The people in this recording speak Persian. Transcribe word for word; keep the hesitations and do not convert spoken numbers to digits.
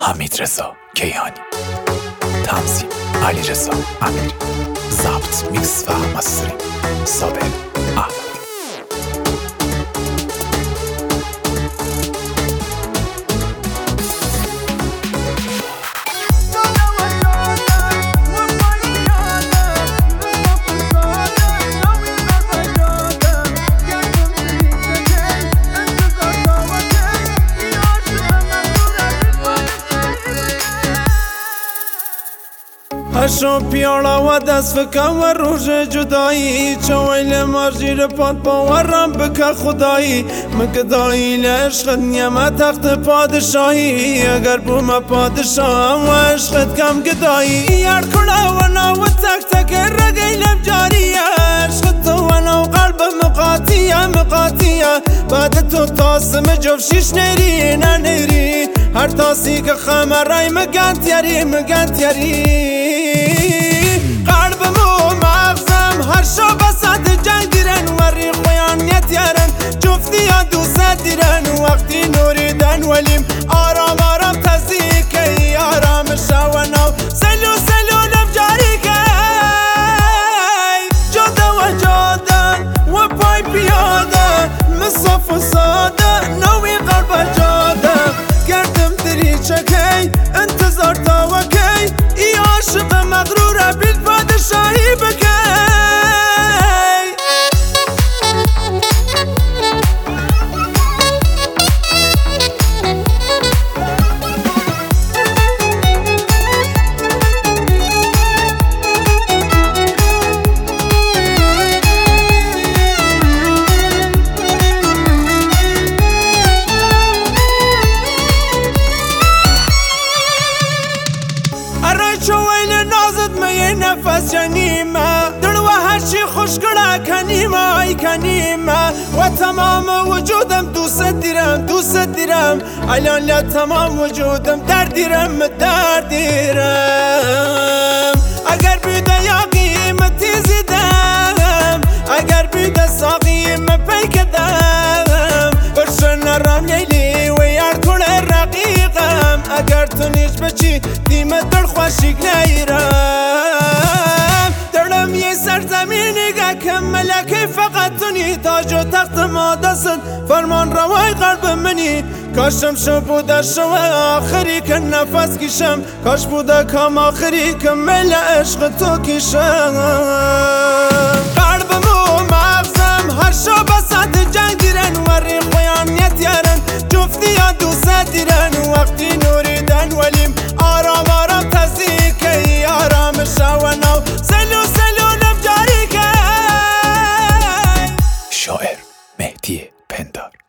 حمیدرضا کیهانی، تنظیم علیرضا امیری، ضبط میکس و مسترینگ صابر احمدی. هشو پیالا و دست فکم و روژ جدایی چویل مارجیر پاد باورم بکه خدایی مگدایی لعشقت نیمه تخت پادشاهی اگر بوم پادشاهم و عشقت کم گدایی یار کلا و ناو تک تک رگیلم جاریه عشقت تو و ناو قلب مقاطیه مقاطیه بعد تو تاسم جفشیش نیری نه نیری هر تاسی که خمرای مگن تیاری مگن تیاری قلبمو مغزم هر شو بسات جنگ دیرن وری خویانیت یارن جفتی یا دوست دیرن وقتی نوری دن ولیم آرام آرام تزیکی آرام شونو سلو سلو نم جاری که جاده و جاده و پای پیاده مصف و ساده نوی قلب جاده گردم دری چکی انتظار تا وکی ای عاشق مغروره بیل پادشاهی بکی نفس جنیمه دل و هرچی خوشگله کنیمه ای کنیمه و تمام وجودم دوست دیرم دوست دیرم الان تمام وجودم در دیرم در دیرم اگر بیده یا قیمتی زیدم اگر بیده ساقیم پیکدم برشن نرم لیلی و یار کل رقیقم اگر تو نیش بچی دیمه دل خوشیک نیرم دلم یه سرزمینی که ملکی فقط تونی تاج و تخت ما دست فرمان روای قلب منی کاشم شو بوده شو آخری که نفس کشم کاش بوده کم آخری که مل عشق تو کشم قلبمو مغزم هر شو بسات جنگ دیرن وری خویانیت یارن جفتی یا دوست دیرن وقتی نوری دن ولیم آرام آرام تزیکی آرام شونو سلو سلو نم جاری که شاعر مهدی پندار.